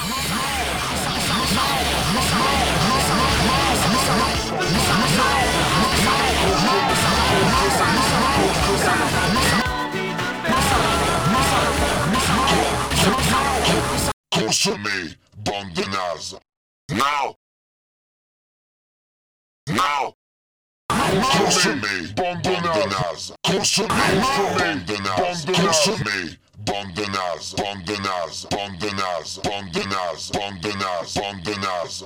Consommez, bande de nazes. Now! Now! Consommez, bande de nazes. Consommez, bande de nazes. Consommez, bande de nazes. Bande de nazes. Bande de nazes. Bande de nazes. Bande de nazes. Bande de nazes.